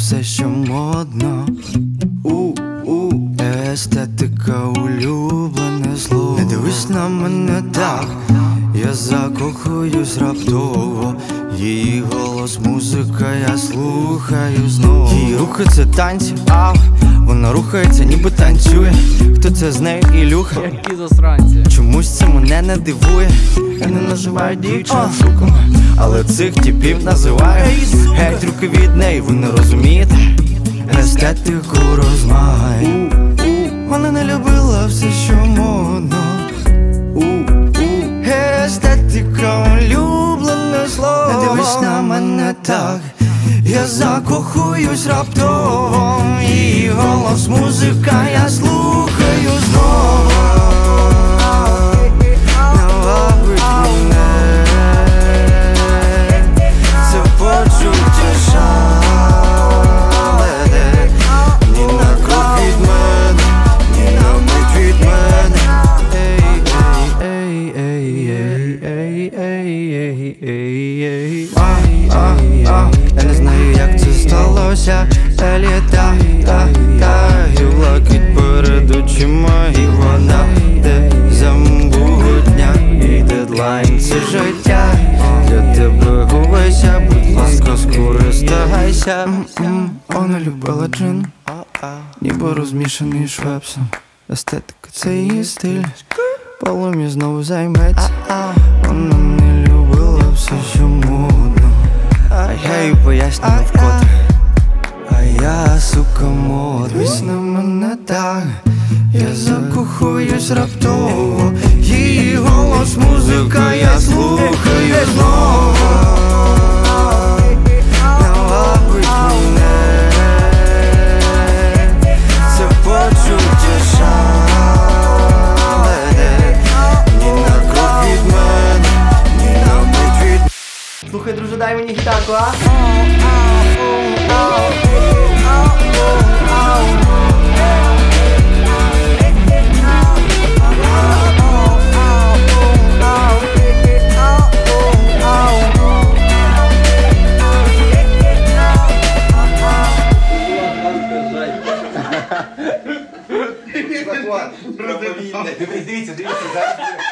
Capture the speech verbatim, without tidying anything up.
все, що модно. У-у, естетика, улюблене зло. Не дивись на мене так, я закохуюсь раптово. Її голос, музика, я слухаю знову. Її рухи це танці, ау, вона рухається, ніби танцює. Хто це з нею, Ілюха? Які засранці. Чомусь це мене не дивує. Я не називаю дівчину шуком, але цих типів називаю. Геть руки від неї, ви не розумієте? Естетику розмагає. Вона не любила все, що модно. Естетика, улюблене слово. Не дивись на мене так, я закохуюсь раптово. Її голос, музика, я слухаю знову. Не вабить мене це почуття шалене. Ні на крок від мене, ні на мить від мене. Ей, ей, ей, ей, ей, ей. А, а, а, я не знаю, як це сталося. Еліта, та, та, і блакить перед очима, і вона де замбутня, і дедлайн це життя. Для тебе губайся, будь ласка, скористайся. Вона любила джин, ніби розмішаний швепсом. Естетика це її стиль, полум'я знову займеться. Вона не любила все, що модно. Я їй пояснював вкотре, а я, сука, мод. Дивись на мене так, я закохуюсь раптово. Її голос, музика, я слухаю знову. Не вабить мене це почуття шалене. Ні на крок від мене, ні на мить від. Слухай, друже, дай мені гітарку, а? Дивіться, дивіться, дивіться.